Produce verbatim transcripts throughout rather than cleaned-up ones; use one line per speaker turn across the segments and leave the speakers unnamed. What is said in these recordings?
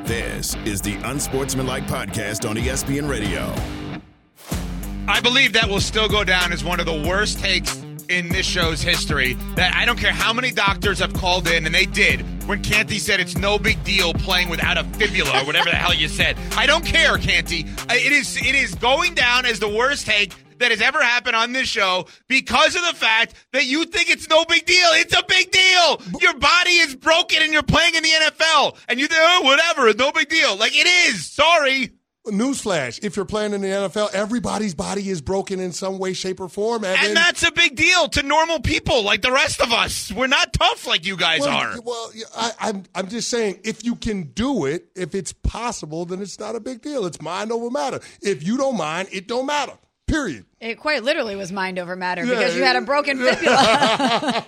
This is the Unsportsmanlike Podcast on E S P N Radio.
I believe that will still go down as one of the worst takes in this show's history. That I don't care how many doctors have called in, and they did, when Canty said it's no big deal playing without a fibula or whatever the hell you said. I don't care, Canty. It is, it is going down as the worst take that has ever happened on this show because of the fact that you think it's no big deal. It's a big deal. Your body is broken and you're playing in the N F L. And you think, oh, whatever, it's no big deal. Like, it is. Sorry.
Newsflash, if you're playing in the N F L, everybody's body is broken in some way, shape, or form. Evan.
And that's a big deal to normal people like the rest of us. We're not tough like you guys
well,
are.
Well, I, I'm, I'm just saying, if you can do it, if it's possible, then it's not a big deal. It's mind over matter. If you don't mind, it don't matter. Period.
It quite literally was mind over matter yeah, because you had a broken fibula.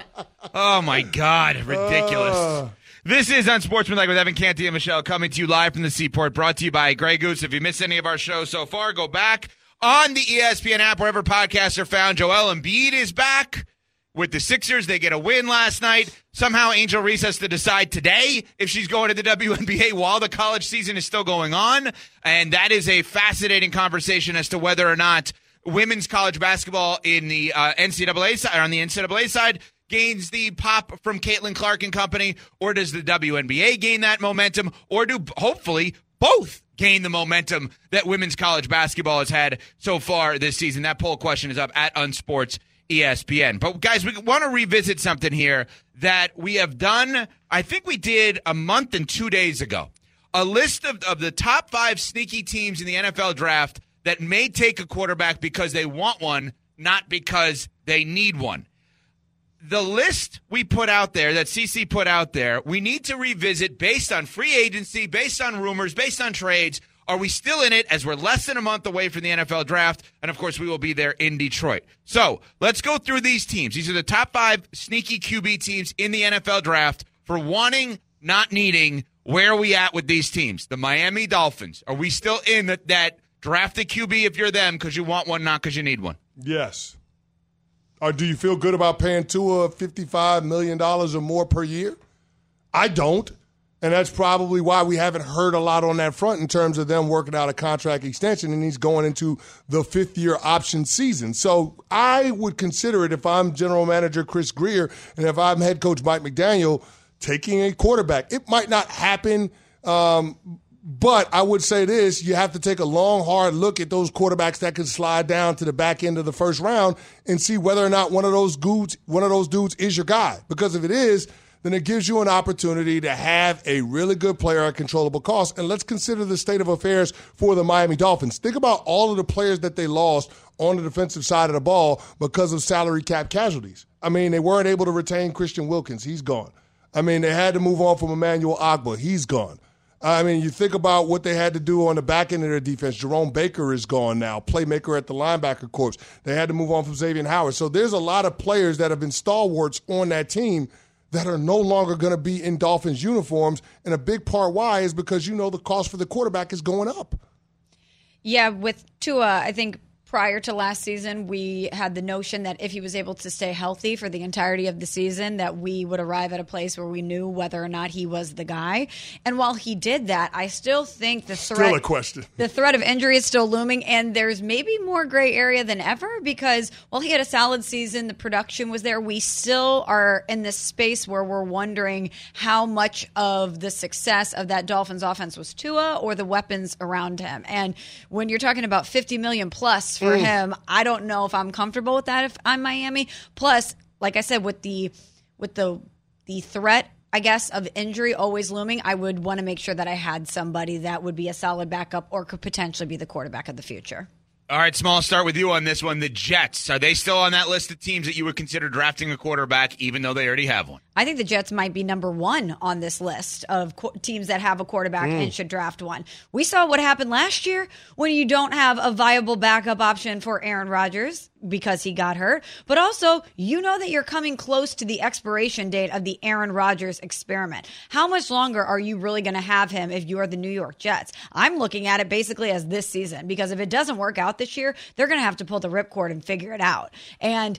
Oh, my God. Ridiculous. Uh. This is Unsportsmanlike with Evan Canty and Michelle, coming to you live from the Seaport, brought to you by Grey Goose. If you missed any of our shows so far, go back on the E S P N app, wherever podcasts are found. Joel Embiid is back with the Sixers. They get a win last night. Somehow Angel Reese has to decide today if she's going to the W N B A while the college season is still going on. And that is a fascinating conversation as to whether or not women's college basketball in the uh, N C double A side, or on the N C double A side, gains the pop from Caitlin Clark and company, or does the W N B A gain that momentum, or do hopefully both gain the momentum that women's college basketball has had so far this season? That poll question is up at Unsports E S P N. But guys, we want to revisit something here that we have done, I think we did a month and two days ago. A list of, of the top five sneaky teams in the N F L draft that may take a quarterback because they want one, not because they need one. The list we put out there, that C C put out there, we need to revisit based on free agency, based on rumors, based on trades. Are we still in it as we're less than a month away from the N F L draft? And, of course, we will be there in Detroit. So let's go through these teams. These are the top five sneaky Q B teams in the N F L draft for wanting, not needing. Where are we at with these teams? The Miami Dolphins. Are we still in that, that draft the Q B if you're them because you want one, not because you need one?
Yes. Or do you feel good about paying Tua fifty-five million dollars or more per year? I don't. And that's probably why we haven't heard a lot on that front in terms of them working out a contract extension, and he's going into the fifth-year option season. So I would consider it, if I'm general manager Chris Grier and if I'm head coach Mike McDaniel, taking a quarterback. It might not happen, um, but I would say this, you have to take a long, hard look at those quarterbacks that can slide down to the back end of the first round and see whether or not one of those dudes, one of those dudes is your guy. Because if it is, then it gives you an opportunity to have a really good player at controllable cost. And let's consider the state of affairs for the Miami Dolphins. Think about all of the players that they lost on the defensive side of the ball because of salary cap casualties. I mean, they weren't able to retain Christian Wilkins. He's gone. I mean, they had to move on from Emmanuel Ogbah. He's gone. I mean, you think about what they had to do on the back end of their defense. Jerome Baker is gone now, playmaker at the linebacker corps. They had to move on from Xavier Howard. So there's a lot of players that have been stalwarts on that team that are no longer going to be in Dolphins uniforms. And a big part why is because, you know, the cost for the quarterback is going up.
Yeah, with Tua, I think prior to last season, we had the notion that if he was able to stay healthy for the entirety of the season, that we would arrive at a place where we knew whether or not he was the guy. And while he did that, I still think the threat,
still a question.
The threat of injury is still looming, and there's maybe more gray area than ever because while he had a solid season, the production was there, we still are in this space where we're wondering how much of the success of that Dolphins offense was Tua or the weapons around him. And when you're talking about fifty million plus for mm. him, I don't know if I'm comfortable with that if I'm Miami. Plus, like I said, with the with the the threat, I guess, of injury always looming, I would want to make sure that I had somebody that would be a solid backup or could potentially be the quarterback of the future.
All right, Small, I'll start with you on this one. The Jets, are they still on that list of teams that you would consider drafting a quarterback even though they already have one?
I think the Jets might be number one on this list of co- teams that have a quarterback mm. and should draft one. We saw what happened last year when you don't have a viable backup option for Aaron Rodgers because he got hurt. But also, you know that you're coming close to the expiration date of the Aaron Rodgers experiment. How much longer are you really going to have him if you are the New York Jets? I'm looking at it basically as this season because if it doesn't work out this year, they're going to have to pull the ripcord and figure it out. And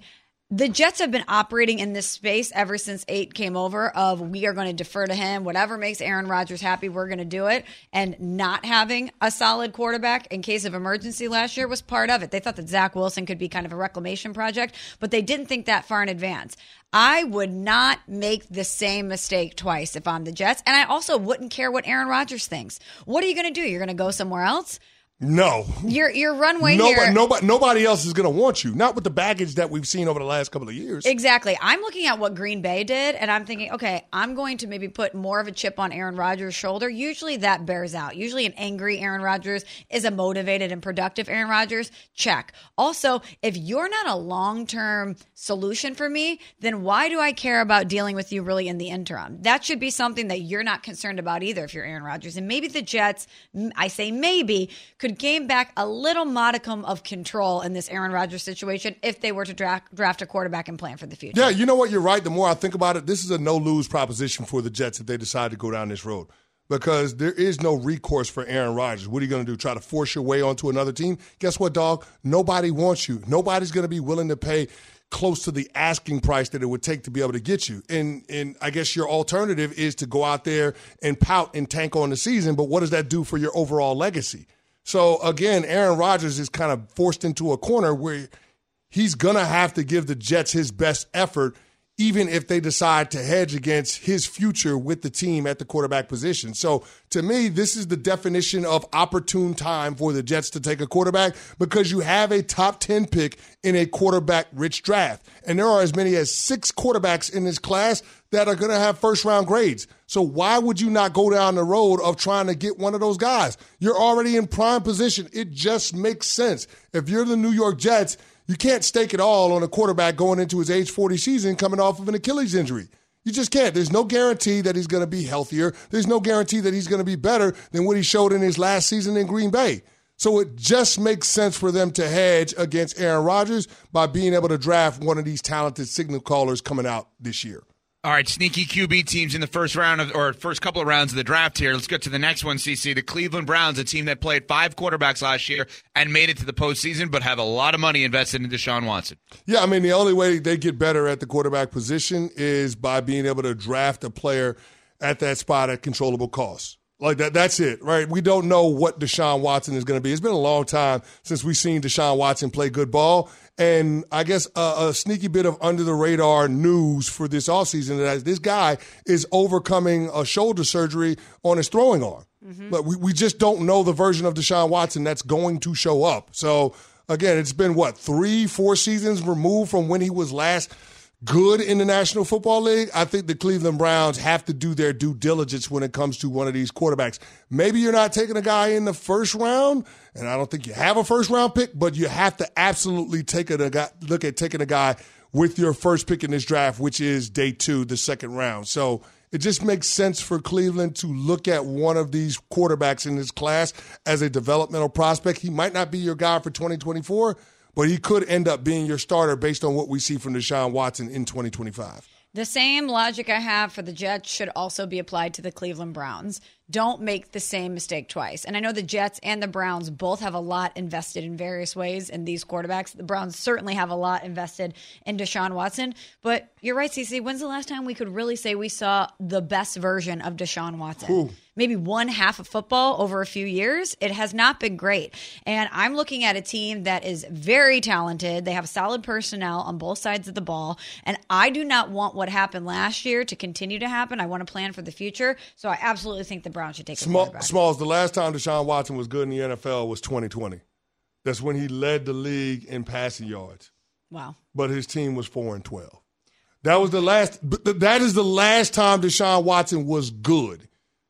The Jets have been operating in this space ever since eight came over of we are going to defer to him. Whatever makes Aaron Rodgers happy, we're going to do it. And not having a solid quarterback in case of emergency last year was part of it. They thought that Zach Wilson could be kind of a reclamation project, but they didn't think that far in advance. I would not make the same mistake twice if I'm the Jets. And I also wouldn't care what Aaron Rodgers thinks. What are you going to do? You're going to go somewhere else?
No.
Your your runway
nobody,
here.
Nobody, nobody else is going to want you. Not with the baggage that we've seen over the last couple of years.
Exactly. I'm looking at what Green Bay did, and I'm thinking, okay, I'm going to maybe put more of a chip on Aaron Rodgers' shoulder. Usually that bears out. Usually an angry Aaron Rodgers is a motivated and productive Aaron Rodgers. Check. Also, if you're not a long-term solution for me, then why do I care about dealing with you really in the interim? That should be something that you're not concerned about either if you're Aaron Rodgers. And maybe the Jets, I say maybe, could gain back a little modicum of control in this Aaron Rodgers situation if they were to draft, draft a quarterback and plan for the future.
Yeah, you know what? You're right. The more I think about it, this is a no-lose proposition for the Jets if they decide to go down this road, because there is no recourse for Aaron Rodgers. What are you going to do, try to force your way onto another team? Guess what, dog? Nobody wants you. Nobody's going to be willing to pay close to the asking price that it would take to be able to get you. And and I guess your alternative is to go out there and pout and tank on the season, but what does that do for your overall legacy? So, again, Aaron Rodgers is kind of forced into a corner where he's going to have to give the Jets his best effort, even if they decide to hedge against his future with the team at the quarterback position. So, to me, this is the definition of opportune time for the Jets to take a quarterback, because you have a top ten pick in a quarterback-rich draft. And there are as many as six quarterbacks in this class that are going to have first-round grades. So why would you not go down the road of trying to get one of those guys? You're already in prime position. It just makes sense. If you're the New York Jets, you can't stake it all on a quarterback going into his age forty season coming off of an Achilles injury. You just can't. There's no guarantee that he's going to be healthier. There's no guarantee that he's going to be better than what he showed in his last season in Green Bay. So it just makes sense for them to hedge against Aaron Rodgers by being able to draft one of these talented signal callers coming out this year.
All right, sneaky Q B teams in the first round of, or first couple of rounds of the draft here. Let's get to the next one, C C. The Cleveland Browns, a team that played five quarterbacks last year and made it to the postseason, but have a lot of money invested in Deshaun Watson.
Yeah, I mean, the only way they get better at the quarterback position is by being able to draft a player at that spot at controllable cost. Like that, that's it, right? We don't know what Deshaun Watson is going to be. It's been a long time since we've seen Deshaun Watson play good ball. And I guess a, a sneaky bit of under-the-radar news for this offseason is this guy is overcoming a shoulder surgery on his throwing arm. Mm-hmm. But we, we just don't know the version of Deshaun Watson that's going to show up. So, again, it's been, what, three, four seasons removed from when he was last good in the National Football League. I think the Cleveland Browns have to do their due diligence when it comes to one of these quarterbacks. Maybe you're not taking a guy in the first round, and I don't think you have a first-round pick, but you have to absolutely take a guy, look at taking a guy with your first pick in this draft, which is day two, the second round. So it just makes sense for Cleveland to look at one of these quarterbacks in this class as a developmental prospect. He might not be your guy for twenty twenty-four, but he could end up being your starter based on what we see from Deshaun Watson in twenty twenty-five.
The same logic I have for the Jets should also be applied to the Cleveland Browns. Don't make the same mistake twice. And I know the Jets and the Browns both have a lot invested in various ways in these quarterbacks. The Browns certainly have a lot invested in Deshaun Watson. But you're right, Cece. When's the last time we could really say we saw the best version of Deshaun Watson?
Ooh.
Maybe one half of football over a few years. It has not been great. And I'm looking at a team that is very talented. They have solid personnel on both sides of the ball. And I do not want what happened last year to continue to happen. I want to plan for the future. So I absolutely think the Browns should take a
Small,
quarterback.
Smalls, the last time Deshaun Watson was good in the N F L was twenty twenty. That's when he led the league in passing yards.
Wow.
But his team was four and twelve. That was the last. That is the last time Deshaun Watson was good.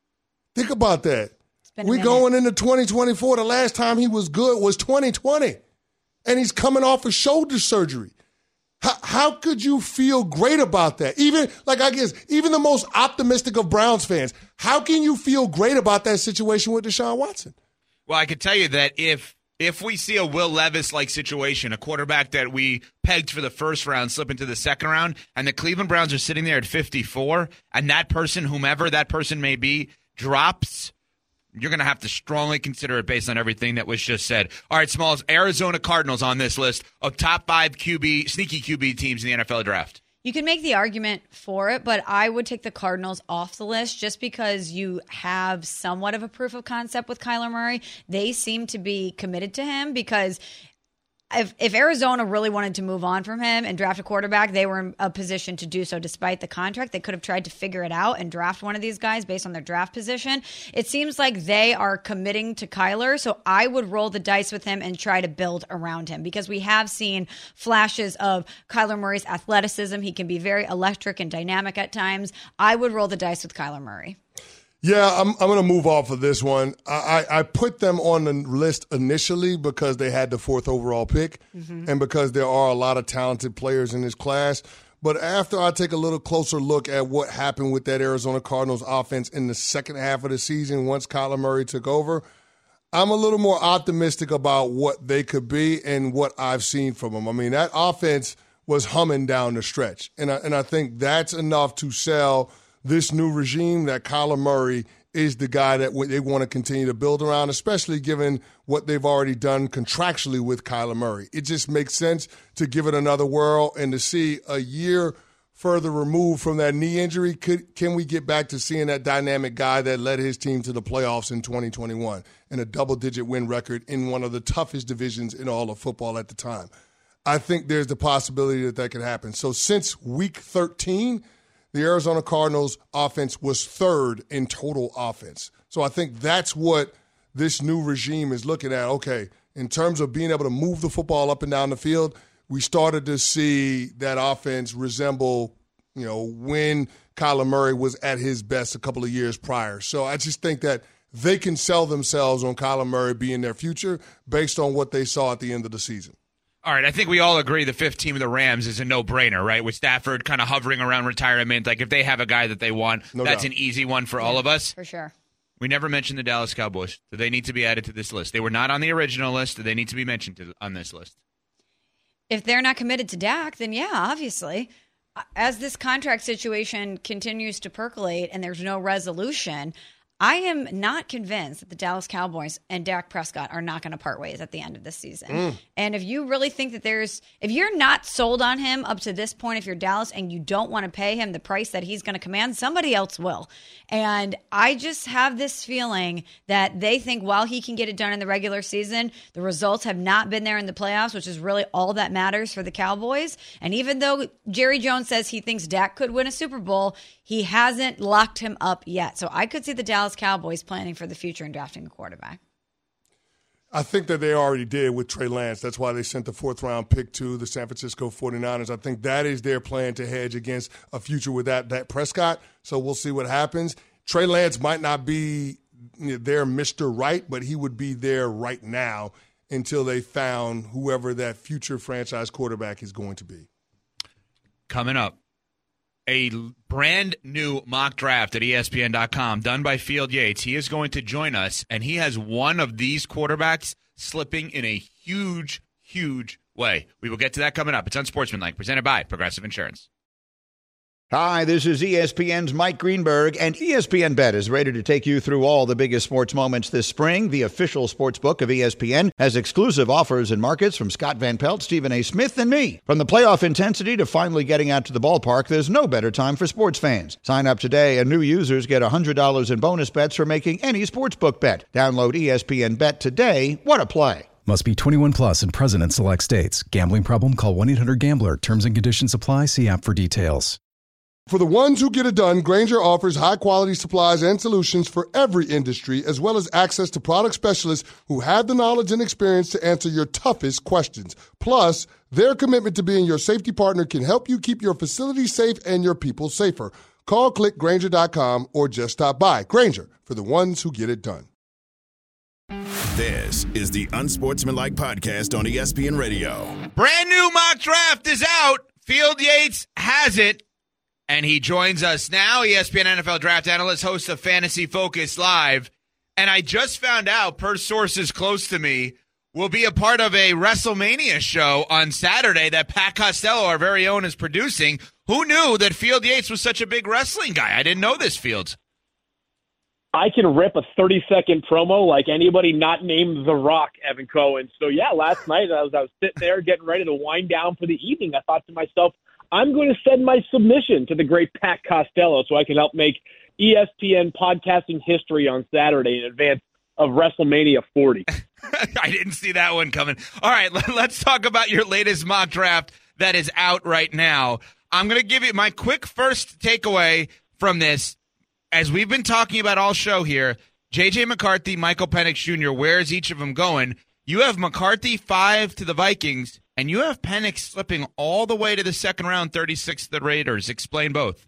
Think about that. We're going into twenty twenty-four. The last time he was good was twenty twenty. And he's coming off of shoulder surgery. How, how could you feel great about that? Even, like I guess, even the most optimistic of Browns fans, how can you feel great about that situation with Deshaun Watson?
Well, I could tell you that if if we see a Will Levis-like situation, a quarterback that we pegged for the first round slip into the second round, and the Cleveland Browns are sitting there at fifty-four, and that person, whomever that person may be, drops you're going to have to strongly consider it based on everything that was just said. All right, Smalls, Arizona Cardinals on this list of top five Q B, sneaky Q B teams in the N F L draft.
You can make the argument for it, but I would take the Cardinals off the list just because you have somewhat of a proof of concept with Kyler Murray. They seem to be committed to him because If, if Arizona really wanted to move on from him and draft a quarterback, they were in a position to do so despite the contract. They could have tried to figure it out and draft one of these guys based on their draft position. It seems like they are committing to Kyler, so I would roll the dice with him and try to build around him because we have seen flashes of Kyler Murray's athleticism. He can be very electric and dynamic at times. I would roll the dice with Kyler Murray.
Yeah, I'm I'm going to move off of this one. I, I, I put them on the list initially because they had the fourth overall pick mm-hmm. and because there are a lot of talented players in this class. But after I take a little closer look at what happened with that Arizona Cardinals offense in the second half of the season once Kyler Murray took over, I'm a little more optimistic about what they could be and what I've seen from them. I mean, that offense was humming down the stretch, and I, and I think that's enough to sell this new regime that Kyler Murray is the guy that they want to continue to build around, especially given what they've already done contractually with Kyler Murray. It just makes sense to give it another whirl and to see a year further removed from that knee injury. Could, can we get back to seeing that dynamic guy that led his team to the playoffs in twenty twenty-one and a double-digit win record in one of the toughest divisions in all of football at the time? I think there's the possibility that that could happen. So since week thirteen, the Arizona Cardinals offense was third in total offense. So I think that's what this new regime is looking at. Okay, in terms of being able to move the football up and down the field, we started to see that offense resemble, you know, when Kyler Murray was at his best a couple of years prior. So I just think that they can sell themselves on Kyler Murray being their future based on what they saw at the end of the season.
All right, I think we all agree the fifth team of the Rams is a no-brainer, right? With Stafford kind of hovering around retirement, like if they have a guy that they want, no that's doubt. An easy one for all of us.
For sure.
We never mentioned the Dallas Cowboys. Do they need to be added to this list? They were not on the original list. Do they need to be mentioned to, on this list?
If they're not committed to Dak, then yeah, obviously. As this contract situation continues to percolate and there's no resolution, I am not convinced that the Dallas Cowboys and Dak Prescott are not going to part ways at the end of this season. Mm. And if you really think that there's, if you're not sold on him up to this point, if you're Dallas and you don't want to pay him the price that he's going to command, somebody else will. And I just have this feeling that they think while he can get it done in the regular season, the results have not been there in the playoffs, which is really all that matters for the Cowboys. And even though Jerry Jones says he thinks Dak could win a Super Bowl, he hasn't locked him up yet. So I could see the Dallas Cowboys planning for the future and drafting a quarterback.
I think that they already did with Trey Lance. That's why they sent the fourth-round pick to the San Francisco forty-niners. I think that is their plan to hedge against a future with that, that Prescott. So we'll see what happens. Trey Lance might not be their Mister Right, but he would be there right now until they found whoever that future franchise quarterback is going to be.
Coming up, a brand new mock draft at E S P N dot com done by Field Yates. He is going to join us, and he has one of these quarterbacks slipping in a huge, huge way. We will get to that coming up. It's Unsportsmanlike, presented by Progressive Insurance.
Hi, this is E S P N's Mike Greenberg, and E S P N Bet is ready to take you through all the biggest sports moments this spring. The official sports book of E S P N has exclusive offers and markets from Scott Van Pelt, Stephen A. Smith, and me. From the playoff intensity to finally getting out to the ballpark, there's no better time for sports fans. Sign up today, and new users get one hundred dollars in bonus bets for making any sportsbook bet. Download E S P N Bet today. What a play.
Must be twenty-one plus and present in select states. Gambling problem? Call one eight hundred gambler. Terms and conditions apply. See app for details.
For the ones who get it done, Grainger offers high-quality supplies and solutions for every industry, as well as access to product specialists who have the knowledge and experience to answer your toughest questions. Plus, their commitment to being your safety partner can help you keep your facility safe and your people safer. Call, click Grainger dot com, or just stop by. Grainger, for the ones who get it done.
This is the Unsportsmanlike Podcast on E S P N Radio.
Brand new mock draft is out. Field Yates has it. And he joins us now, E S P N N F L draft analyst, host of Fantasy Focus Live. And I just found out, per sources close to me, will be a part of a WrestleMania show on Saturday that Pat Costello, our very own, is producing. Who knew that Field Yates was such a big wrestling guy? I didn't know this, Fields.
I can rip a thirty-second promo like anybody not named The Rock, Evan Cohen. So, yeah, last night as I was sitting there getting ready to wind down for the evening, I thought to myself, I'm going to send my submission to the great Pat Costello so I can help make E S P N podcasting history on Saturday in advance of WrestleMania forty.
I didn't see that one coming. All right, let's talk about your latest mock draft that is out right now. I'm going to give you my quick first takeaway from this. As we've been talking about all show here, J J McCarthy, Michael Penix Junior, where's each of them going? You have McCarthy five to the Vikings, and you have Penix slipping all the way to the second round, thirty-six to the Raiders. Explain both.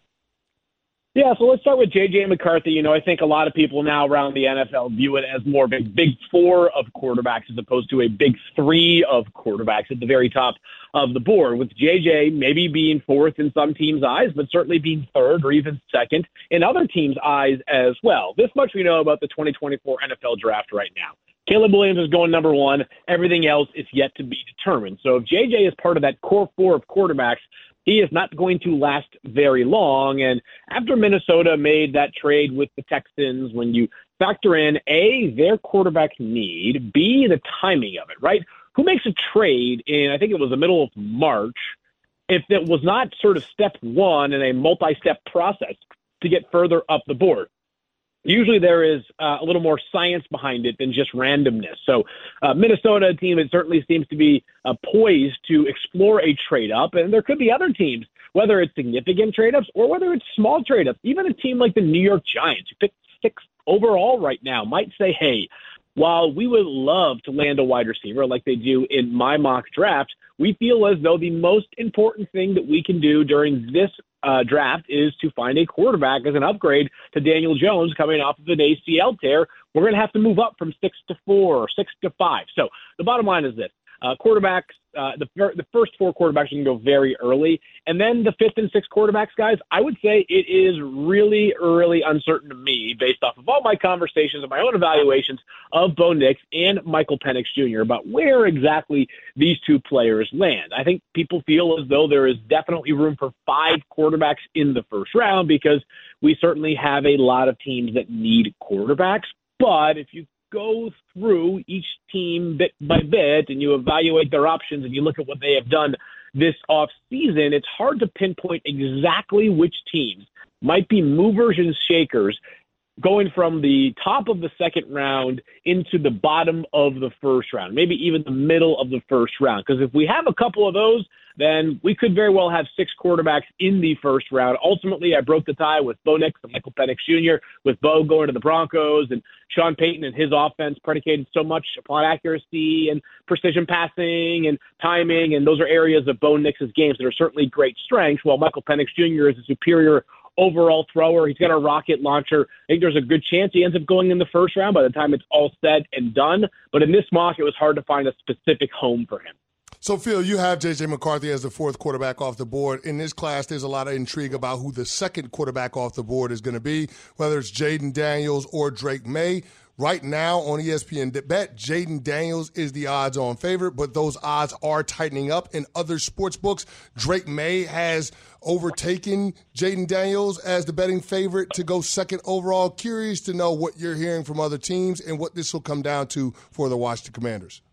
Yeah, so let's start with J J McCarthy. You know, I think a lot of people now around the N F L view it as more of a big four of quarterbacks as opposed to a big three of quarterbacks at the very top of the board, with J J maybe being fourth in some teams' eyes, but certainly being third or even second in other teams' eyes as well. This much we know about the twenty twenty-four N F L draft right now. Caleb Williams is going number one. Everything else is yet to be determined. So if J J is part of that core four of quarterbacks, he is not going to last very long. And after Minnesota made that trade with the Texans, when you factor in, A, their quarterback need, B, the timing of it, right? Who makes a trade in, I think it was the middle of March, if it was not sort of step one in a multi-step process to get further up the board? Usually there is uh, a little more science behind it than just randomness. So uh, Minnesota, a team that certainly seems to be uh, poised to explore a trade-up, and there could be other teams, whether it's significant trade-ups or whether it's small trade-ups. Even a team like the New York Giants, who picked sixth overall right now, might say, hey, while we would love to land a wide receiver like they do in my mock draft, we feel as though the most important thing that we can do during this uh, draft is to find a quarterback as an upgrade to Daniel Jones coming off of an A C L tear. We're going to have to move up from six to four or six to five. So the bottom line is this. Uh, quarterbacks, uh, the, the first four quarterbacks can go very early. And then the fifth and sixth quarterbacks, guys, I would say it is really, really uncertain to me based off of all my conversations and my own evaluations of Bo Nix and Michael Penix Junior about where exactly these two players land. I think people feel as though there is definitely room for five quarterbacks in the first round because we certainly have a lot of teams that need quarterbacks. But if you go through each team bit by bit and you evaluate their options and you look at what they have done this off season, it's hard to pinpoint exactly which teams might be movers and shakers going from the top of the second round into the bottom of the first round, maybe even the middle of the first round. Because if we have a couple of those, then we could very well have six quarterbacks in the first round. Ultimately, I broke the tie with Bo Nix and Michael Penix Junior, with Bo going to the Broncos and Sean Payton and his offense predicated so much upon accuracy and precision passing and timing, and those are areas of Bo Nix's games that are certainly great strengths, while Michael Penix Junior is a superior overall thrower. He's got a rocket launcher. I think there's a good chance he ends up going in the first round by the time it's all said and done. But in this mock, it was hard to find a specific home for him.
So, Phil, you have J J McCarthy as the fourth quarterback off the board. In this class, there's a lot of intrigue about who the second quarterback off the board is going to be, whether it's Jaden Daniels or Drake May. Right now on E S P N Bet, Jaden Daniels is the odds-on favorite, but those odds are tightening up in other sports books. Drake May has overtaken Jaden Daniels as the betting favorite to go second overall. Curious to know what you're hearing from other teams and what this will come down to for the Washington Commanders.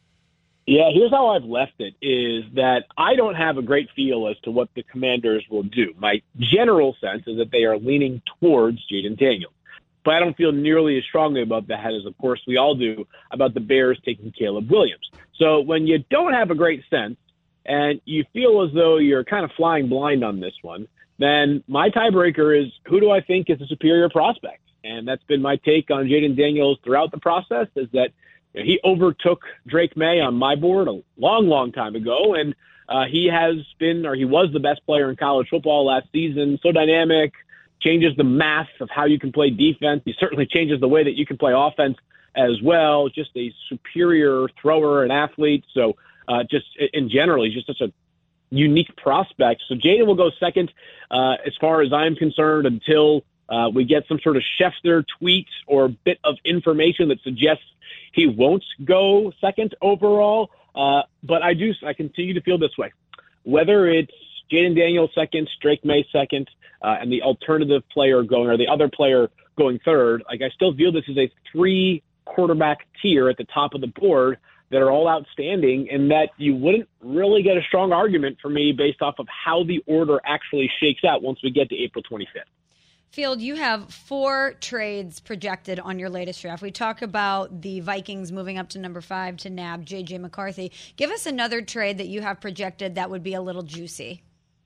Yeah, here's how I've left it, is that I don't have a great feel as to what the Commanders will do. My general sense is that they are leaning towards Jaden Daniels. But I don't feel nearly as strongly about that as, of course, we all do about the Bears taking Caleb Williams. So when you don't have a great sense and you feel as though you're kind of flying blind on this one, then my tiebreaker is, who do I think is a superior prospect? And that's been my take on Jaden Daniels throughout the process, is that you know, he overtook Drake May on my board a long, long time ago, and uh, he has been, or he was the best player in college football last season, so dynamic, changes the math of how you can play defense. He certainly changes the way that you can play offense as well. Just a superior thrower and athlete. So uh, just in general, he's just such a unique prospect. So Jaden will go second uh, as far as I'm concerned until uh, we get some sort of Schefter tweet or bit of information that suggests he won't go second overall. Uh, but I do, I continue to feel this way. Whether it's Jaden Daniels second, Drake May second, uh, and the alternative player going, or the other player going third. Like, I still view this as a three quarterback tier at the top of the board that are all outstanding, and that you wouldn't really get a strong argument for me based off of how the order actually shakes out once we get to April twenty-fifth.
Field, you have four trades projected on your latest draft. We talk about the Vikings moving up to number five to nab J J McCarthy. Give us another trade that you have projected that would be a little juicy.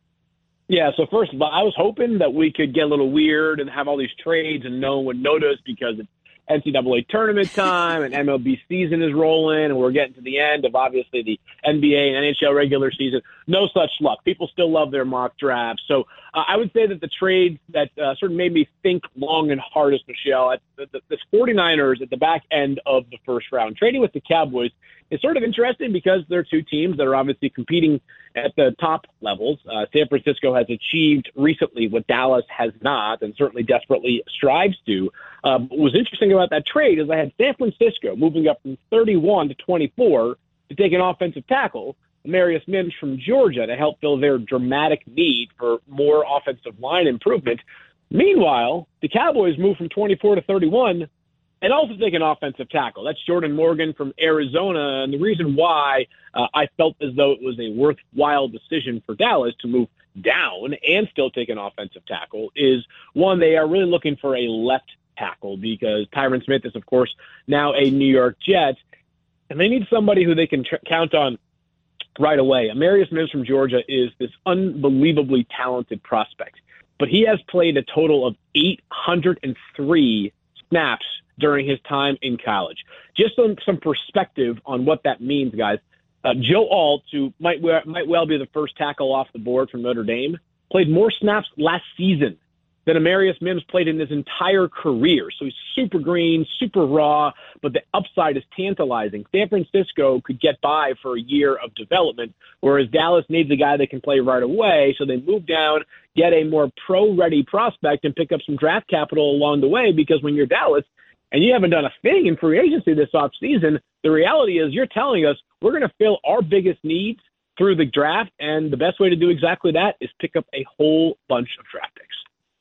Yeah, so first of all, I was hoping that we could get a little weird and have all these trades and no one would notice because it's N C double A tournament time and M L B season is rolling and we're getting to the end of obviously the N B A and N H L regular season. No such luck. People still love their mock drafts. So uh, I would say that the trade that uh, sort of made me think long and hard is, Michelle, at the, the, the 49ers at the back end of the first round. Trading with the Cowboys is sort of interesting because they're two teams that are obviously competing at the top levels. Uh, San Francisco has achieved recently what Dallas has not and certainly desperately strives to. Uh, what was interesting about that trade is I had San Francisco moving up from thirty-one to twenty-four to take an offensive tackle, Marius Mims from Georgia, to help fill their dramatic need for more offensive line improvement. Meanwhile, the Cowboys moved from twenty-four to thirty-one and also take an offensive tackle. That's Jordan Morgan from Arizona. And the reason why uh, I felt as though it was a worthwhile decision for Dallas to move down and still take an offensive tackle is, one, they are really looking for a left tackle because Tyron Smith is, of course, now a New York Jet, and they need somebody who they can tr- count on right away. Marius Mims from Georgia is this unbelievably talented prospect, but he has played a total of eight hundred three snaps during his time in college. Just some, some perspective on what that means, guys. Uh, Joe Alt, who might, might well be the first tackle off the board from Notre Dame, played more snaps last season than Marius Mims played in his entire career. So he's super green, super raw, but the upside is tantalizing. San Francisco could get by for a year of development, whereas Dallas needs a guy that can play right away. So they move down, get a more pro-ready prospect, and pick up some draft capital along the way, because when you're Dallas and you haven't done a thing in free agency this offseason, the reality is you're telling us we're going to fill our biggest needs through the draft, and the best way to do exactly that is pick up a whole bunch of draft picks.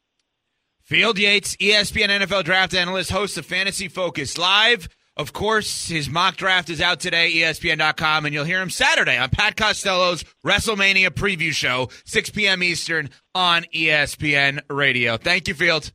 Field Yates, E S P N N F L draft analyst, host of Fantasy Focus Live. Of course, his mock draft is out today, E S P N dot com, and you'll hear him Saturday on Pat Costello's WrestleMania preview show, six p.m. Eastern on E S P N Radio. Thank you, Field.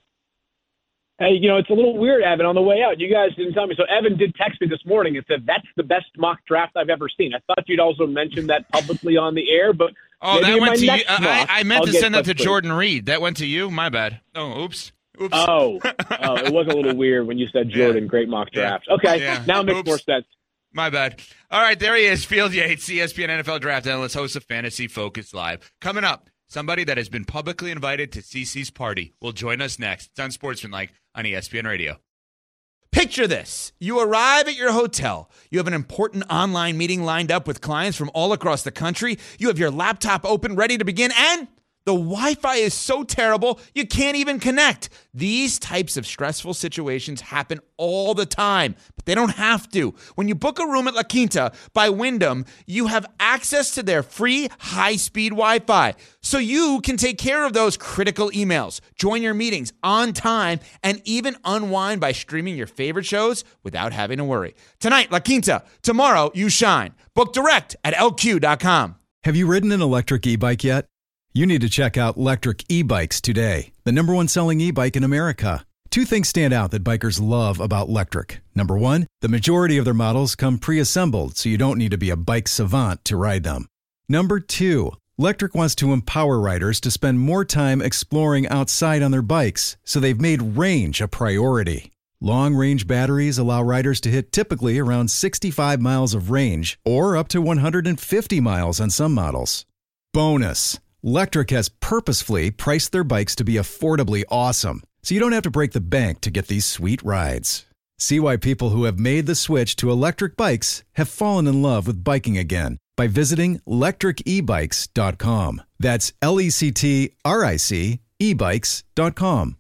Hey, you know, it's a little weird, Evan, on the way out. You guys didn't tell me. So Evan did text me this morning and said, that's the best mock draft I've ever seen. I thought you'd also mentioned that publicly on the air, but
oh, that went to you. Uh, I, I meant
I'll
to send that to Jordan Reed. That went to you? My bad. Oh, oops. Oops.
Oh, oh, it was a little weird when you said Jordan, yeah. Great mock draft. Yeah. Okay, yeah. Now it makes oops. more sense.
My bad. All right, there he is, Field Yates, E S P N N F L draft analyst, host of Fantasy Focus Live. Coming up, somebody that has been publicly invited to CeCe's party will join us next. It's Unsportsmanlike on E S P N Radio. Picture this. You arrive at your hotel. You have an important online meeting lined up with clients from all across the country. You have your laptop open, ready to begin, and the Wi-Fi is so terrible, you can't even connect. These types of stressful situations happen all the time, but they don't have to. When you book a room at La Quinta by Wyndham, you have access to their free high-speed Wi-Fi, so you can take care of those critical emails, join your meetings on time, and even unwind by streaming your favorite shows without having to worry. Tonight, La Quinta. Tomorrow, you shine. Book direct at L Q dot com.
Have you ridden an electric e-bike yet? You need to check out Lectric E-Bikes today, the number one selling e-bike in America. Two things stand out that bikers love about Lectric. Number one, the majority of their models come pre-assembled, so you don't need to be a bike savant to ride them. Number two, Lectric wants to empower riders to spend more time exploring outside on their bikes, so they've made range a priority. Long-range batteries allow riders to hit typically around sixty-five miles of range, or up to one hundred fifty miles on some models. Bonus! Lectric has purposefully priced their bikes to be affordably awesome, so you don't have to break the bank to get these sweet rides. See why people who have made the switch to electric bikes have fallen in love with biking again by visiting lectric e bikes dot com. That's L E C T R I C e bikes dot com.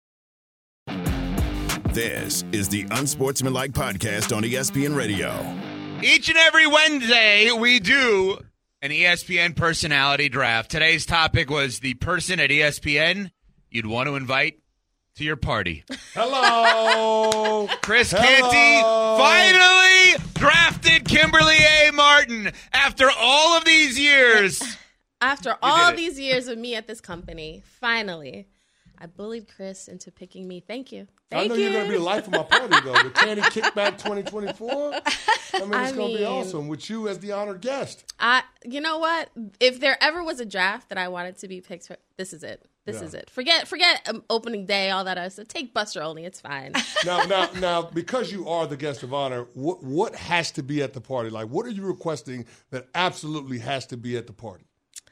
This is the Unsportsmanlike podcast on E S P N Radio.
Each and every Wednesday, we do an E S P N personality draft. Today's topic was the person at E S P N you'd want to invite to your party.
Hello.
Chris
Hello.
Canty finally drafted Kimberly A. Martin after all of these years.
After all these years of me at this company, finally, I bullied Chris into picking me. Thank you. Thank
I know
you.
you're going to be the life of my party, though. The Candy Kickback twenty twenty-four. I mean, it's
I
going to be
mean-
awesome with you as the honored guest.
I, you know what? If there ever was a draft that I wanted to be picked for, this is it. This
Yeah.
is it. Forget, forget um, opening day, all that other stuff. Take Buster Olney. It's fine.
Now, now, now, because you are the guest of honor, what what has to be at the party? Like, what are you requesting that absolutely has to be at the party?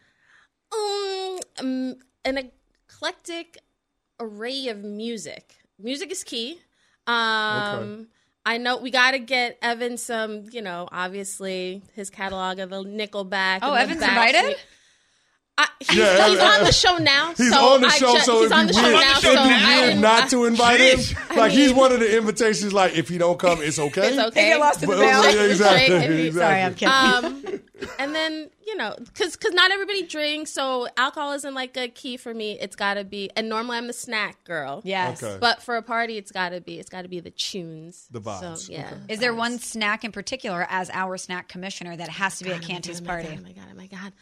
um, um, an eclectic array of music. Music is key. Um,
Okay.
I know we got to get Evan some, you know, obviously his catalog of the Nickelback.
Oh,
and the
Evan's
Backstreet-
invited?
I, he's
Yeah,
he's
Evan-
on the show now.
He's
so
on the
I
show,
ju-
so
he's
it'd
on
be
the show
weird,
now.
It'd
So
be
I
weird
didn't-
not to invite
Jeez.
him. Like, he's one of the invitations, like, if you don't come, it's okay.
It's okay.
Get lost in the
But-
mail.
yeah, exactly,
Right?
exactly.
Sorry, I'm kidding.
Um, and then, you know, because because not everybody drinks, so alcohol isn't like a key for me. It's got to be, and normally I'm the snack girl.
Yes.
Okay.
But for a party, it's got to be, it's got to be the tunes.
The vibes.
So, yeah.
Okay.
Is there one snack in particular, as our snack commissioner, that has to be at Canty's
Oh my
party?
God, oh my God, oh my God.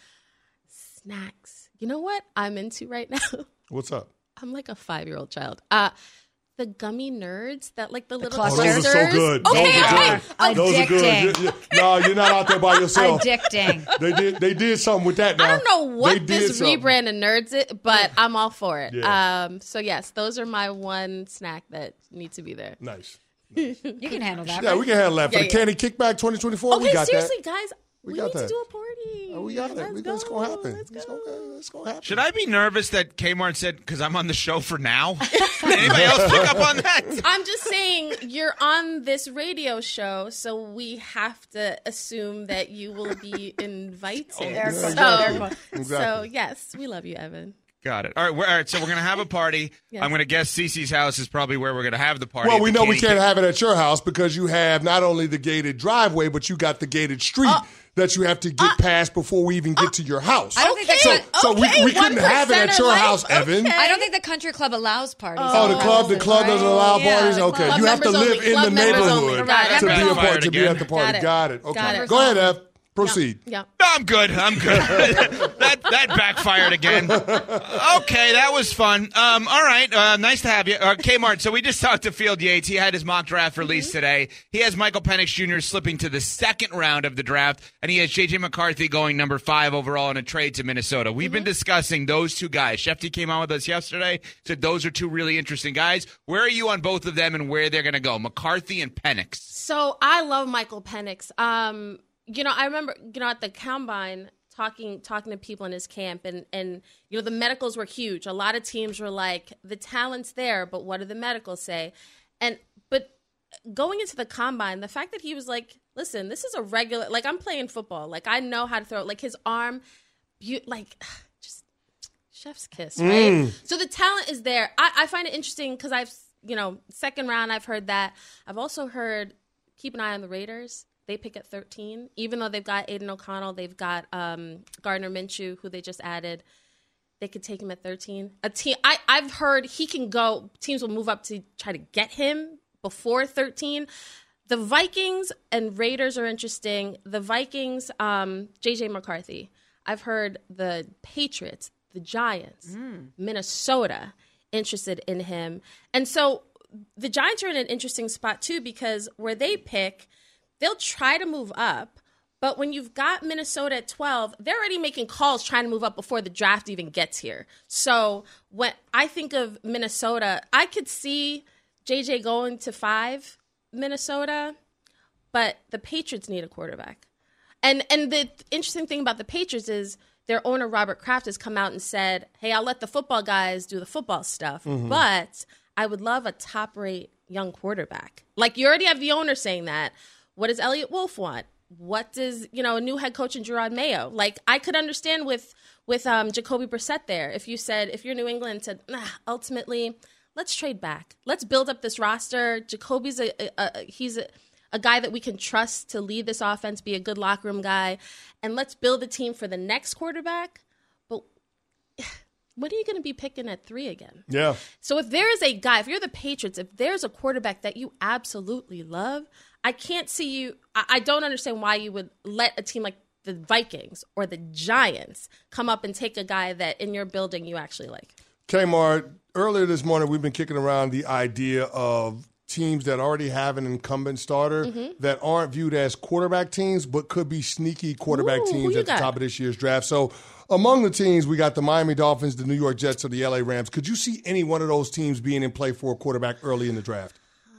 Snacks. You know what I'm into right now?
What's up?
I'm like a five-year-old child. Uh, the gummy nerds that like the, little
Oh,
clusters.
those are so good.
Okay,
those are
okay.
good. Those are good.
Addicting.
You- you- No, you're not out there by yourself.
Addicting.
They did. They did something with that. Now.
I don't know
They
what
did
this
something.
rebrand of Nerds is, but I'm all for it.
Yeah.
Um, so yes, those are my one snack that need to be there.
Nice.
You can handle that.
Yeah,
right?
we can handle that for
Yeah,
the
yeah.
Candy Kickback twenty twenty-four.
Okay,
we got
seriously,
that.
guys,
We
we,
got
need
that.
to do a party.
Oh, we got it.
Let's
We,
go.
it's gonna happen.
Let's
It's
go.
gonna, it's gonna happen.
Should I be nervous that Kmart said, because I'm on the show for now? Did anybody else pick up on that?
I'm just saying you're on this radio show, so we have to assume that you will be invited.
There
so,
goes.
Exactly.
so yes, we love you, Evan.
Got it. All right, we're, all right. So we're gonna have a party.
Yes.
I'm gonna guess Cece's house is probably where we're gonna have the party.
Well,
at
we
the
know we
Candy
can't
Kick-
have it at your house because you have not only the gated driveway, but you got the gated street
Uh,
that you have to get past before we even get to your house.
I don't think
Okay,
that's
so, so
okay,
we, we couldn't
one
have it at
percenter
your
life,
house, Evan.
okay.
I don't think the country club allows parties.
Oh, the club, the club doesn't allow
Yeah,
parties.
the
Okay,
club
you have to
members
live
only.
in
Club
the
members only.
neighborhood
Got it.
to be a
Backfired
part to be
again.
at the party.
Got it.
Got it. Okay,
Got it.
go ahead, Ev. Proceed.
Yeah.
No, I'm good. I'm good. that that backfired again. Okay, that was fun. Um, all right, uh, nice to have you, uh, Kmart. So we just talked to Field Yates. He had his mock draft released
Mm-hmm.
today. He has Michael Penix Junior slipping to the second round of the draft, and he has J J McCarthy going number five overall in a trade to Minnesota. We've
Mm-hmm.
been discussing those two guys. Shefty came on with us yesterday. Said those are two really interesting guys. Where are you on both of them, and where they're going to go? McCarthy and Penix.
So I love Michael Penix. Um, you know, I remember, you know, at the combine talking talking to people in his camp, and and you know, the medicals were huge. A lot of teams were like, the talent's there, but what do the medicals say? And but going into the combine, the fact that he was like, listen, this is a regular, like, I'm playing football, like, I know how to throw it. Like, his arm, you like, just chef's kiss, right? So the talent is there. I, I find it interesting because I've, you know, second round, I've heard that. I've also heard, keep an eye on the Raiders. They pick at thirteen. Even though they've got Aiden O'Connell, they've got um, Gardner Minshew, who they just added. They could take him at thirteen. A team, I, I've heard he can go, teams will move up to try to get him before thirteen. The Vikings and Raiders are interesting. The Vikings, um, J J McCarthy. I've heard the Patriots, the Giants, Minnesota interested in him. And so the Giants are in an interesting spot too, because where they pick, they'll try to move up. But when you've got Minnesota at twelve, they're already making calls trying to move up before the draft even gets here. So when I think of Minnesota, I could see J J going to five, Minnesota, but the Patriots need a quarterback. And and the interesting thing about the Patriots is their owner, Robert Kraft, has come out and said, hey, I'll let the football guys do the football stuff, but I would love a top-rate young quarterback. Like, you already have the owner saying that. What does Elliott Wolf want? What does, you know, a new head coach in Gerard Mayo? Like, I could understand with with um, Jacoby Brissett there. If you said, if you're New England, said, nah, ultimately, let's trade back. Let's build up this roster. Jacoby's a, a, a he's a, a guy that we can trust to lead this offense, be a good locker room guy, and let's build a team for the next quarterback. But when are you going to be picking at three again?
Yeah.
So if there is a guy, if you're the Patriots, if there's a quarterback that you absolutely love, I can't see you. I, I don't understand why you would let a team like the Vikings or the Giants come up and take a guy that in your building you actually like.
Kmart, earlier this morning we've been kicking around the idea of teams that already have an incumbent starter mm-hmm. that aren't viewed as quarterback teams but could be sneaky quarterback
Ooh,
teams at the
got?
top of this year's draft. So among the teams, we got the Miami Dolphins, the New York Jets, or the L A Rams. Could you see any one of those teams being in play for a quarterback early in the draft?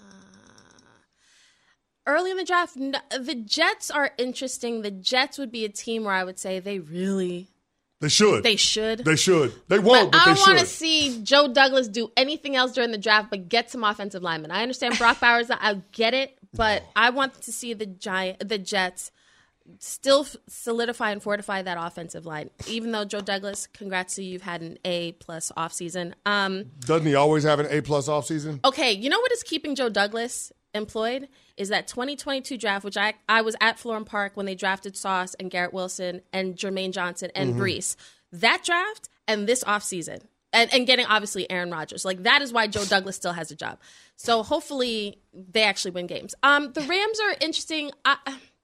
Early in the draft, no, the Jets are interesting. The Jets would be a team where I would say they really
They should.
They should.
They should. They won't,
but,
but
I
they
don't want to
should.
see Joe Douglas do anything else during the draft but get some offensive linemen. I understand Brock Bowers. I get it, but I want to see the Giant, the Jets still solidify and fortify that offensive line. Even though Joe Douglas, congrats to you, you've had an A-plus offseason. Um,
Doesn't he always have an A-plus offseason?
Okay, you know what is keeping Joe Douglas employed is that twenty twenty-two draft, which I I was at Florham Park when they drafted Sauce and Garrett Wilson and Jermaine Johnson and mm-hmm. Brees. That draft and this offseason, and, and getting obviously Aaron Rodgers. Like, that is why Joe Douglas still has a job. So hopefully they actually win games. Um, the Rams are interesting. I,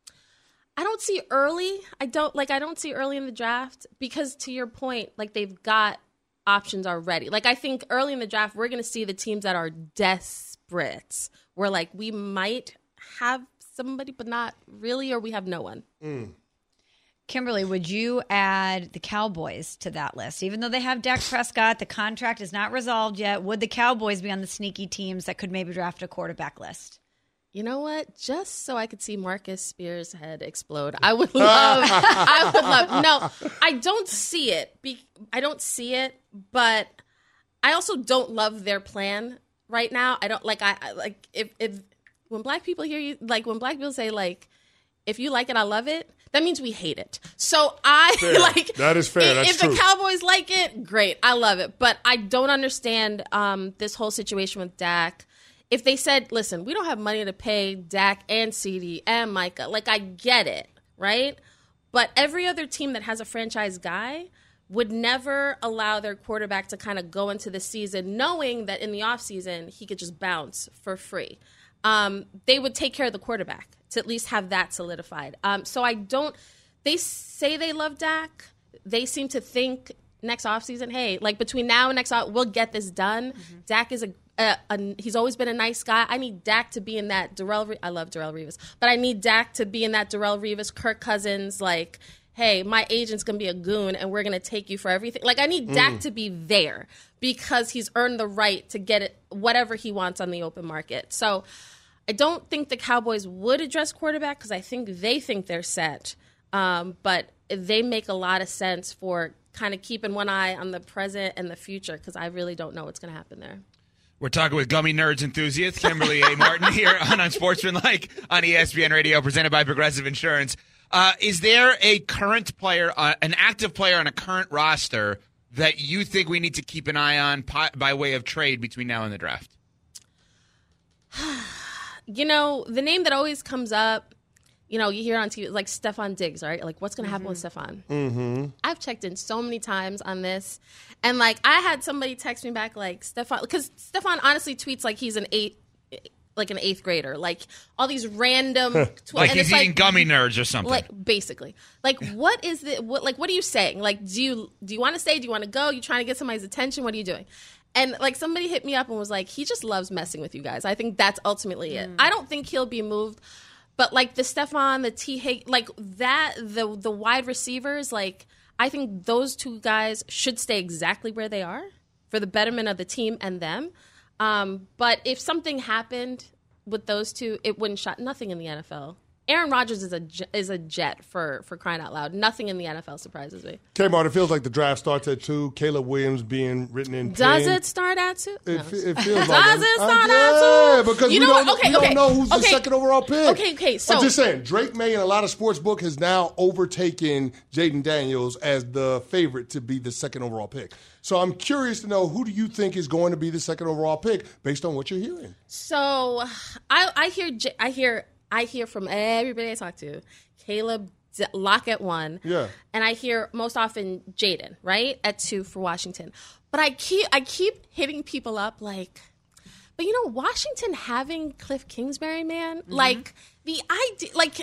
I don't see early. I don't like. I don't see early in the draft because, to your point, like they've got options already. Like I think early in the draft, we're going to see the teams that are desperate. Where like we might have somebody, but not really, or we have no one.
Mm.
Kimberly, would you add the Cowboys to that list? Even though they have Dak Prescott, the contract is not resolved yet. Would the Cowboys be on the sneaky teams that could maybe draft a quarterback list?
You know what? Just so I could see Marcus Spears' head explode, I would love. I would love. No, I don't see it. Be, I don't see it, but I also don't love their plan right now. I don't like. I, I like if if when black people hear you, like when black people say like, if you like it, I love it. That means we hate it. So I
fair.
like
that is fair.
If,
That's
if
true.
the Cowboys like it, great. I love it. But I don't understand um, this whole situation with Dak. If they said, listen, we don't have money to pay Dak and CeeDee and Micah, like I get it, right? But every other team that has a franchise guy would never allow their quarterback to kind of go into the season knowing that in the offseason he could just bounce for free. Um, they would take care of the quarterback to at least have that solidified. Um, so I don't – they say they love Dak. They seem to think next offseason, hey, like between now and next off, we'll get this done. Mm-hmm. Dak is a, a, a – he's always been a nice guy. I need Dak to be in that Darrelle Re- – I love Darrelle Revis. But I need Dak to be in that Darrelle Revis, Kirk Cousins, like – hey, my agent's going to be a goon and we're going to take you for everything. Like, I need mm. Dak to be there because he's earned the right to get it whatever he wants on the open market. So I don't think the Cowboys would address quarterback because I think they think they're set. Um, but they make a lot of sense for kind of keeping one eye on the present and the future because I really don't know what's going to happen there.
We're talking with Gummy Nerds enthusiast Kimberly A. Martin here on Unsportsmanlike on E S P N Radio, presented by Progressive Insurance. Uh, is there a current player, uh, an active player on a current roster that you think we need to keep an eye on by, by way of trade between now and the draft?
You know, the name that always comes up, you know, you hear on T V, like Stephon Diggs, right? Like, what's going to happen mm-hmm. with Stephon?
Mm-hmm.
I've checked in so many times on this. And, like, I had somebody text me back, like, Stephon, because Stephon honestly tweets like he's an eight, like an eighth grader. Like, all these random.
Tw- like
and
he's
it's
eating
like,
gummy nerds or something.
Like, basically. Like, what is the, what, like, what are you saying? Like, do you, do you want to stay? Do you want to go? You trying to get somebody's attention? What are you doing? And, like, somebody hit me up and was like, he just loves messing with you guys. I think that's ultimately it. Mm. I don't think he'll be moved. But, like, the Stephon, the T. Hig- like, that, the the wide receivers, like, I think those two guys should stay exactly where they are for the betterment of the team and them. Um, but if something happened with those two, it wouldn't shut nothing in the N F L. Aaron Rodgers is a is a jet for, for crying out loud. Nothing in the N F L surprises me.
Kmart, it feels like the draft starts at two. Caleb Williams being written in
Does
ten.
it start at two?
It,
No.
it feels like
Does
it.
it start
uh,
at
yeah,
two?
because
You
we,
know
don't,
what? Okay,
we don't
okay.
know who's the
Okay.
second overall pick.
Okay, okay, so-
I'm just saying, Drake May and a lot of sports book has now overtaken Jaden Daniels as the favorite to be the second overall pick. So I'm curious to know, who do you think is going to be the second overall pick based on what you're hearing?
So I I hear J- I hear I hear from everybody I talk to, Caleb lock at one.
Yeah.
And I hear most often Jaden, right, at two for Washington. But I keep I keep hitting people up like, but you know, Washington having Cliff Kingsbury, man, mm-hmm. like the idea, like,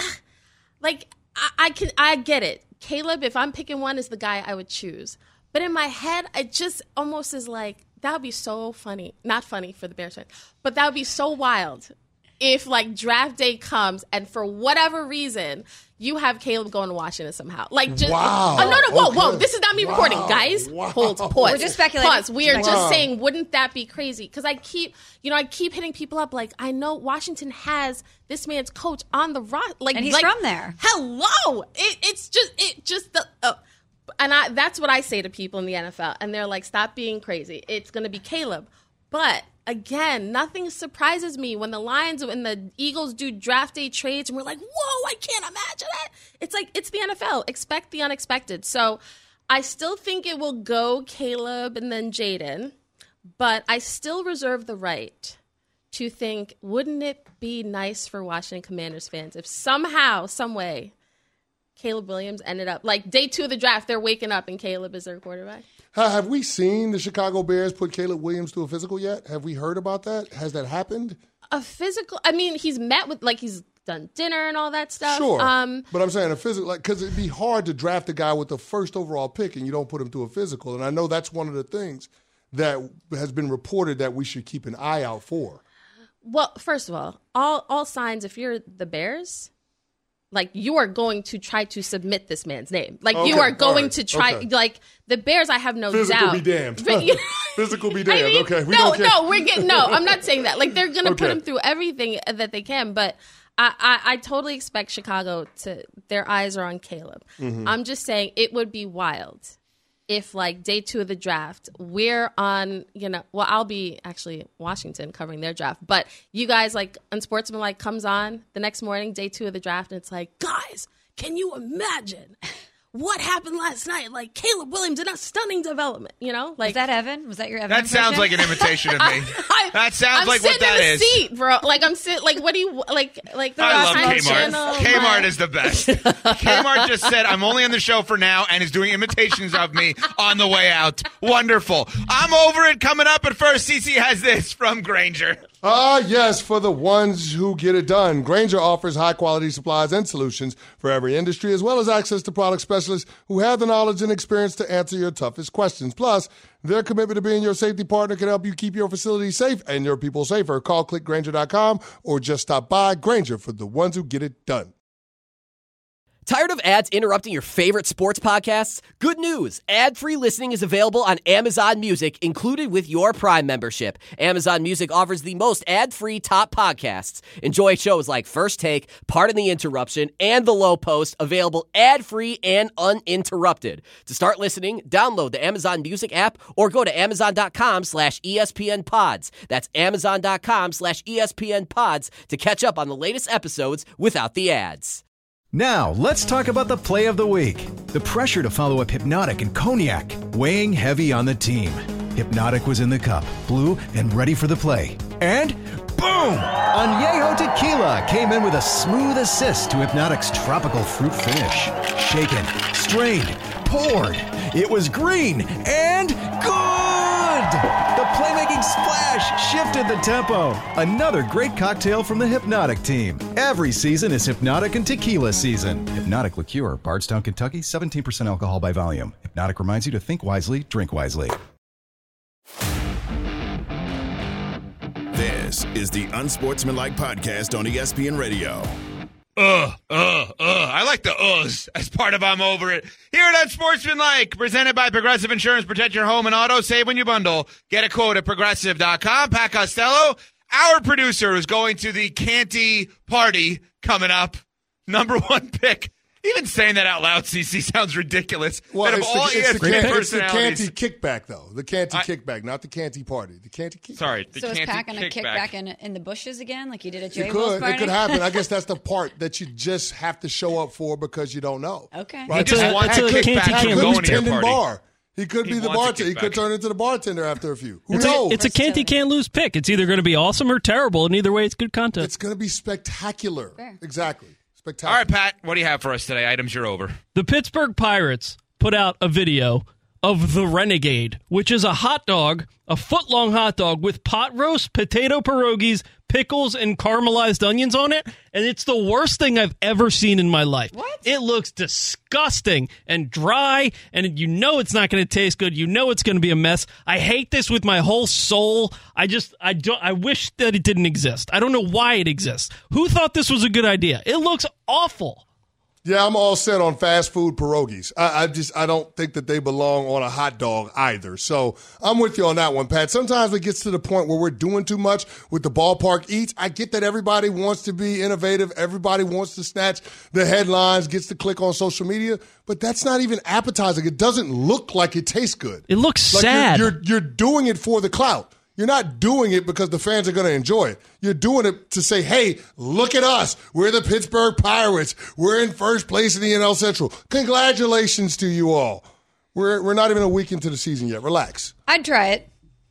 like I, I can I get it. Caleb, if I'm picking one, is the guy I would choose. But in my head, it just almost is like, that would be so funny. Not funny for the Bears fans, but that would be so wild if, like, draft day comes and for whatever reason, you have Caleb going to Washington somehow. Like, just,
wow.
oh, no, no, whoa,
okay.
whoa. This is not me
wow.
recording, guys.
Wow.
Hold, pause.
We're just speculating.
Pause. We are
wow.
just saying, wouldn't that be crazy? Because I keep, you know, I keep hitting people up. Like, I know Washington has this man's coach on the roster. Like,
and he's
like,
from there.
Hello. It, it's just, it just, the, uh, and I, that's what I say to people in the N F L. And they're like, stop being crazy. It's going to be Caleb. But again, nothing surprises me when the Lions and the Eagles do draft day trades and we're like, whoa, I can't imagine it. It's like, it's the N F L. Expect the unexpected. So I still think it will go Caleb and then Jaden, but I still reserve the right to think, wouldn't it be nice for Washington Commanders fans if somehow, some way, Caleb Williams ended up, like day two of the draft, they're waking up and Caleb is their quarterback?
Have we seen the Chicago Bears put Caleb Williams to a physical yet? Have we heard about that? Has that happened?
A physical? I mean, he's met with, like, he's done dinner and all that stuff.
Sure.
Um,
but I'm saying a physical, like, because it'd be hard to draft a guy with the first overall pick and you don't put him to a physical. And I know that's one of the things that has been reported that we should keep an eye out for.
Well, first of all, all all signs, if you're the Bears, like, you are going to try to submit this man's name. Like,
okay,
you are going
right,
to try,
okay.
like, the Bears, I have no
Physical
doubt.
be damned.
But, you,
Physical be damned.
I mean,
okay. We
no,
don't care.
no, we're getting, no, I'm not saying that. Like, they're going to
Okay.
put him through everything that they can. But I, I, I totally expect Chicago to, their eyes are on Caleb.
Mm-hmm.
I'm just saying it would be wild if, like, day two of the draft, we're on, you know, well, I'll be actually Washington covering their draft, but you guys, like, Unsportsmanlike comes on the next morning, day two of the draft, and it's like, guys, can you imagine what happened last night? Like, Caleb Williams in a stunning development, you know? Like,
Was that Evan? Was that your Evan
That sounds like
impression?
an imitation of me.
I,
that sounds
I'm
like what
sitting
that
in the
is.
seat, bro. Like, I'm sitting, like, what do you, like, like the
I love
Time
Kmart.
Channel,
Kmart
like-
is the best. Kmart just said, I'm only on the show for now and is doing imitations of me on the way out. Wonderful. I'm over it. Coming up, but first, Cece has this from Grainger.
Ah, yes, for the ones who get it done. Grainger offers high-quality supplies and solutions for every industry, as well as access to product specialists who have the knowledge and experience to answer your toughest questions. Plus, their commitment to being your safety partner can help you keep your facility safe and your people safer. Call click grainger dot com or just stop by. Grainger, for the ones who get it done.
Tired of ads interrupting your favorite sports podcasts? Good news. Ad-free listening is available on Amazon Music, included with your Prime membership. Amazon Music offers the most ad-free top podcasts. Enjoy shows like First Take, Pardon the Interruption, and The Low Post, available ad-free and uninterrupted. To start listening, download the Amazon Music app or go to amazon.com slash ESPN pods. That's amazon.com slash ESPN pods to catch up on the latest episodes without the ads.
Now, let's talk about the play of the week. The pressure to follow up Hypnotic and Cognac, weighing heavy on the team. Hypnotic was in the cup, blue, and ready for the play. And boom! Añejo Tequila came in with a smooth assist to Hypnotic's tropical fruit finish. Shaken, strained, poured. It was green and good! The playmaking splash shifted the tempo. Another great cocktail from the Hypnotic team. Every season is Hypnotic and Tequila season. Hypnotic Liqueur, Bardstown, Kentucky, seventeen percent alcohol by volume. Hypnotic reminds you to think wisely, drink wisely.
This is the Unsportsmanlike Podcast on E S P N Radio.
Ugh, ugh, ugh. I like the uhs as part of I'm Over It. Here at Unsportsmanlike, presented by Progressive Insurance. Protect your home and auto. Save when you bundle. Get a quote at progressive dot com. Pat Costello, our producer, is going to the Canty party coming up. Number one pick. Even saying that out loud, C C, sounds ridiculous.
Well,
But
it's
of
the,
all
it's, the
E S P N
Canty, it's the
personalities-
Canty kickback, though. The Canty
I-
kickback, not the Canty party. The Canty kickback.
Sorry, the
So is
Canty
Pat going to kick
kickback.
back in, in the bushes again like you did at J
It
Will's
could.
party?
It could happen. I guess that's the part that you just have to show up for because you don't know.
Okay.
He just
Pat-
wants
Pat
to
could-
kick back
Pat
and
could
go
be
into your
tending
party.
bar. He could
He
be the
wants a
bartender. He could
kickback.
turn into the bartender after a few. Who
It's
knows?
a, it's a can't you can't lose pick. It's either going to be awesome or terrible, and either way, it's good content.
It's going to be spectacular.
Fair.
Exactly. Spectacular.
All right, Pat, what do you have for us today? Items, you're over.
The Pittsburgh Pirates put out a video of the Renegade, which is a hot dog, a foot-long hot dog with pot roast, potato pierogies, pickles, and caramelized onions on it, and it's the worst thing I've ever seen in my life.
What?
It looks disgusting and dry, and you know it's not going to taste good. You know it's going to be a mess. I hate this with my whole soul. I just, I don't, I wish that it didn't exist. I don't know why it exists. Who thought this was a good idea? It looks awful.
Yeah, I'm all set on fast food pierogies. I, I just I don't think that they belong on a hot dog either. So I'm with you on that one, Pat. Sometimes it gets to the point where we're doing too much with the ballpark eats. I get that everybody wants to be innovative. Everybody wants to snatch the headlines, gets to click on social media. But that's not even appetizing. It doesn't look like it tastes good.
It looks
Like
sad.
You're, you're, you're doing it for the clout. You're not doing it because the fans are going to enjoy it. You're doing it to say, hey, look at us. We're the Pittsburgh Pirates. We're in first place in the N L Central. Congratulations to you all. We're we're not even a week into the season yet. Relax.
I'd try it.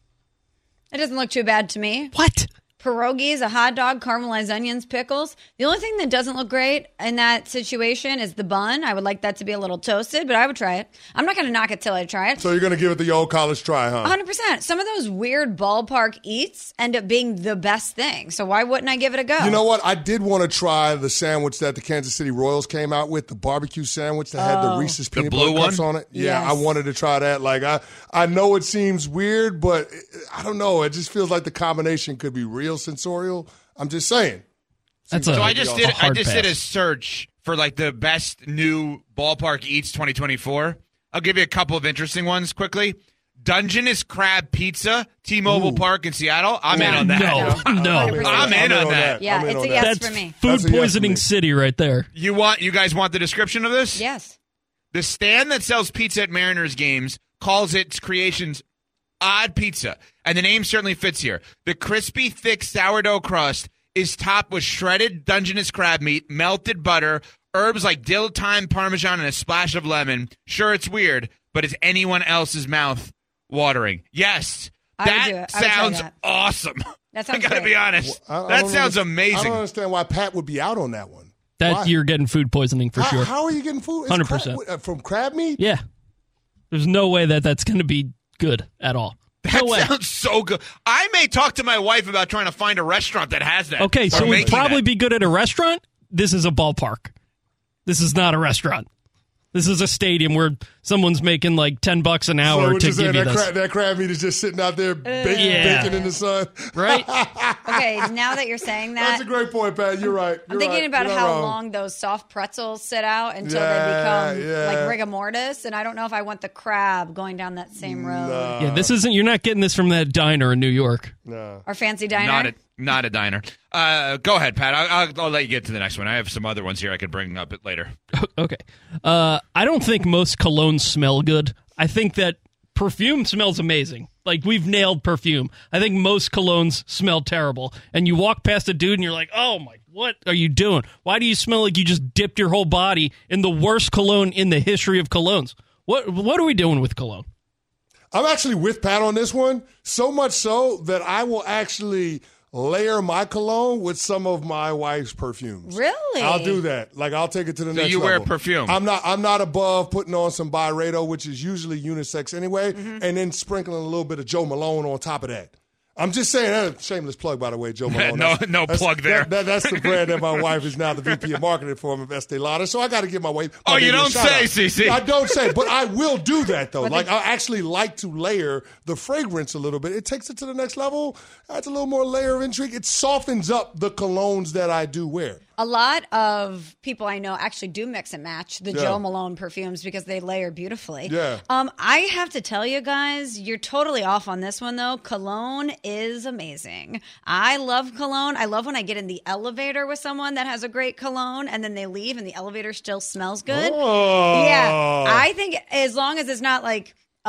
It doesn't look too bad to me.
What?
Pierogies, a hot dog, caramelized onions, pickles. The only thing that doesn't look great in that situation is the bun. I would like that to be a little toasted, but I would try it. I'm not going to knock it till I try it.
So you're going to give it the old college try, huh?
one hundred percent. Some of those weird ballpark eats end up being the best thing. So why wouldn't I give it a go?
You know what? I did want to try the sandwich that the Kansas City Royals came out with, the barbecue sandwich that had the Reese's peanut
blue
butter cups
one?
on it. Yeah,
Yes.
I wanted to try that. Like I, I know it seems weird, but I don't know. It just feels like the combination could be real sensorial. I'm just saying.
That's a,
So I just
a
did I
hard
just did a
pass.
search for like the best new ballpark eats twenty twenty-four. I'll give you a couple of interesting ones quickly. Dungeness Crab Pizza, T-Mobile Park in Seattle. I'm in on that.
No, no.
one hundred percent.
I'm in on that.
Yeah,
I'm in
it's
on
a
that.
yes
That's
for me.
food
That's a yes for
poisoning
me.
city right there.
You want you guys want the description of this?
Yes.
The stand that sells pizza at Mariners games calls its creations Odd Pizza, and the name certainly fits here. The crispy, thick sourdough crust is topped with shredded Dungeness crab meat, melted butter, herbs like dill, thyme, parmesan, and a splash of lemon. Sure, it's weird, but is anyone else's mouth watering? Yes.
I would
That
do it. I would try
sounds
that.
awesome.
That sounds
I gotta
great.
be honest.
I- I
that
don't
sounds
understand- I
amazing.
don't understand why Pat would be out on that one.
That
Why?
you're getting food poisoning for
how,
sure.
How are you getting food? It's
one hundred percent.
crab- uh, from crab meat?
Yeah. There's no way that that's going to be good at all.
That
No way.
sounds so good. I may talk to my wife about trying to find a restaurant that has that.
Okay,
Or
so it would
making
probably
that.
be good at a restaurant. This is a ballpark. This is not a restaurant. This is a stadium where someone's making like ten bucks an
So
hour
what
to
you're saying,
give you
that,
this.
crab, that crab meat is just sitting out there baking,
Yeah.
baking in the sun.
Right?
Okay, now that you're saying that,
That's a great point, Pat. You're right. You're
I'm thinking
right.
about
You're not
how
wrong.
long those soft pretzels sit out until
Yeah,
they become
yeah.
like rigor mortis, and I don't know if I want the crab going down that same road.
Yeah, this isn't. You're not getting this from that diner in New York.
No.
Our fancy diner.
Not a not a diner. Uh, go ahead, Pat. I'll, I'll, I'll let you get to the next one. I have some other ones here I could bring up it later.
Okay. Uh, I don't think most colognes smell good. I think that perfume smells amazing. Like, we've nailed perfume. I think most colognes smell terrible. And you walk past a dude and you're like, oh my, what are you doing? Why do you smell like you just dipped your whole body in the worst cologne in the history of colognes? What What are we doing with cologne?
I'm actually with Pat on this one, so much so that I will actually layer my cologne with some of my wife's perfumes.
Really?
I'll do that. Like, I'll take it to the
So
next
you wear
level.
perfume?
I'm not I'm not above putting on some Byredo, which is usually unisex anyway,
Mm-hmm.
and then sprinkling a little bit of Joe Malone on top of that. I'm just saying, that shameless plug, by the way, Joe Malone.
No-
That's-
no
that's-
plug there.
That, that, that's the brand that my wife is now the V P of marketing for him at Estee Lauder. So I got to give my wife.
Oh,
my
you
baby a
don't
shout
say,
out.
C C.
I don't say, but I will do that though. Like, I actually like to layer the fragrance a little bit. It takes it to the next level. Adds a little more layer of intrigue. It softens up the colognes that I do wear.
A lot of people I know actually do mix and match the
Yeah.
Joe Malone perfumes because they layer beautifully.
Yeah.
Um, I have to tell you guys, you're totally off on this one though. Cologne is amazing. I love cologne. I love when I get in the elevator with someone that has a great cologne and then they leave and the elevator still smells good.
Oh.
Yeah. I think as long as it's not like a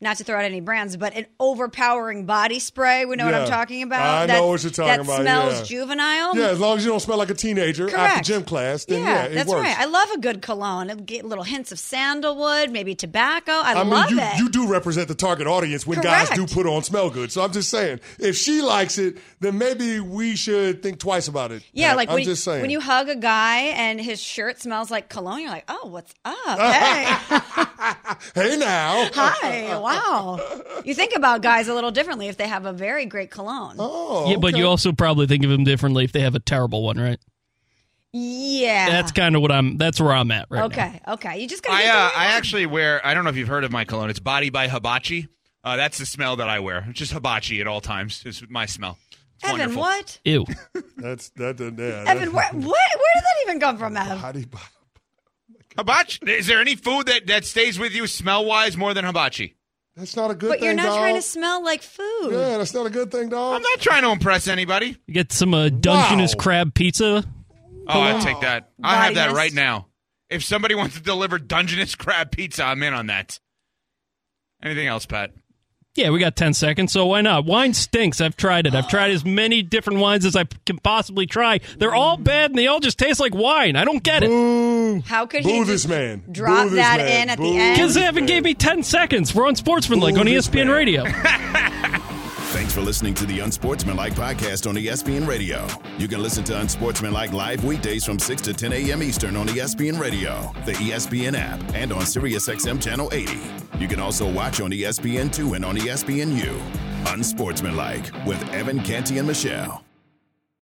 not to throw out any brands, but an overpowering body spray. We know
Yeah.
what I'm talking about.
I
That-
know what you're talking
that
about,
smells
yeah.
juvenile.
Yeah, as long as you don't smell like a teenager
Correct.
after gym class, then yeah,
yeah,
it
that's
works.
right. I love a good cologne. It'll get little hints of sandalwood, maybe tobacco. I,
I mean,
love
you,
it.
you do represent the target audience when guys do
Correct.
put on smell good. So I'm just saying, if she likes it, then maybe we should think twice about it.
Yeah,
Pat.
like
I'm
when,
just saying.
when you hug a guy and his shirt smells like cologne, you're like, oh, what's up? Hey.
Hey now.
Hi. Wow. You think about guys a little differently if they have a very great cologne.
Oh,
Yeah, but
okay.
you also probably think of them differently if they have a terrible one, right?
Yeah.
That's kind of what I'm. That's where I'm at right now.
okay. Okay. You just gotta
I
get the
uh,
right
I
one.
actually wear. I don't know if you've heard of my cologne. It's Body by Hibachi. Uh, that's the smell that I wear. It's just hibachi at all times. It's my smell. It's
Evan,
wonderful.
what?
Ew.
That's that. that yeah,
Evan,
that,
where, what? Where did that even come from, Ev?
Body,
Hibachi. Is there any food that, that stays with you smell wise more than hibachi?
that's not a good
But
thing,
you're not
dog.
trying to smell like food.
Yeah, that's not a good thing, dog.
I'm not trying to impress anybody.
You get some uh, Dungeness
Wow.
crab pizza.
Oh, I take that. I have that
Body
right
mist.
now. If somebody wants to deliver Dungeness crab pizza, I'm in on that. Anything else, Pat?
Yeah, we got ten seconds, so why not? Wine stinks. I've tried it. I've tried as many different wines as I can possibly try. They're all bad, and they all just taste like wine. I don't get it.
Boo.
How could
Boo
he
this
just
man.
drop
Boo this
that
man.
in at
Boo
the end?
Because
this
Evan
man.
gave me ten seconds. We're on Sportsmanlike
Boo
on E
this
S P N
man.
Radio.
Thanks for listening to the Unsportsmanlike podcast on E S P N Radio. You can listen to Unsportsmanlike live weekdays from six to ten a.m. Eastern on E S P N Radio, the E S P N app, and on SiriusXM Channel eighty. You can also watch on E S P N two and on E S P N U. Unsportsmanlike with Evan, Canty, and Michelle.